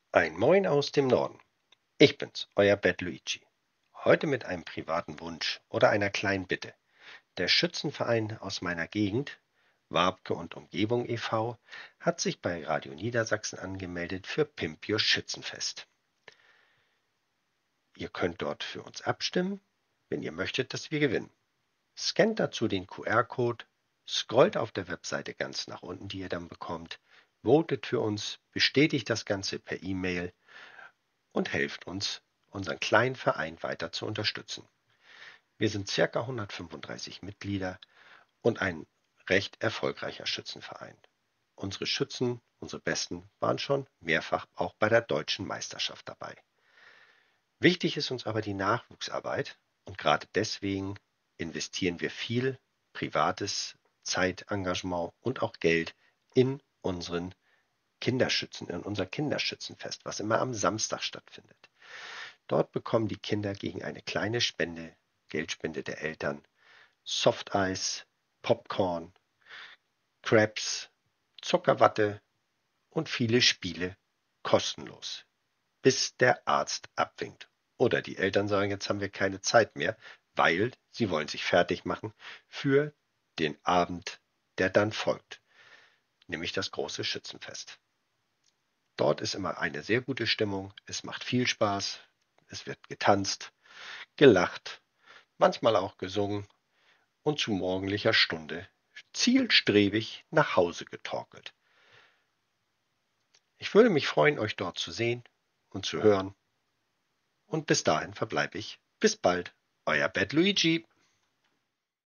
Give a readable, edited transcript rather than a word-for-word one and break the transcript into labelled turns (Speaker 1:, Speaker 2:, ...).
Speaker 1: Ein Moin aus dem Norden. Ich bin's, euer Bad Luigi. Heute mit einem privaten Wunsch oder einer kleinen Bitte. Der Schützenverein aus meiner Gegend, Wabke und Umgebung e.V., hat sich bei Radio Niedersachsen angemeldet für Pimpio Schützenfest. Ihr könnt dort für uns abstimmen, wenn ihr möchtet, dass wir gewinnen. Scannt dazu den QR-Code, scrollt auf der Webseite ganz nach unten, die ihr dann bekommt, votet für uns, bestätigt das Ganze per E-Mail und helft uns, unseren kleinen Verein weiter zu unterstützen. Wir sind ca. 135 Mitglieder und ein recht erfolgreicher Schützenverein. Unsere Schützen, unsere Besten, waren schon mehrfach auch bei der deutschen Meisterschaft dabei. Wichtig ist uns aber die Nachwuchsarbeit und gerade deswegen investieren wir viel privates Zeitengagement und auch Geld in unseren in unser Kinderschützenfest, was immer am Samstag stattfindet. Dort bekommen die Kinder gegen eine kleine Spende, Geldspende der Eltern, Softeis, Popcorn, Crabs, Zuckerwatte und viele Spiele kostenlos, bis der Arzt abwinkt. Oder die Eltern sagen, jetzt haben wir keine Zeit mehr, weil sie wollen sich fertig machen für den Abend, der dann folgt, nämlich das große Schützenfest. Dort ist immer eine sehr gute Stimmung, es macht viel Spaß, es wird getanzt, gelacht, manchmal auch gesungen und zu morgendlicher Stunde zielstrebig nach Hause getorkelt. Ich würde mich freuen, euch dort zu sehen und zu hören. Und bis dahin verbleibe ich. Bis bald, euer Bad Luigi.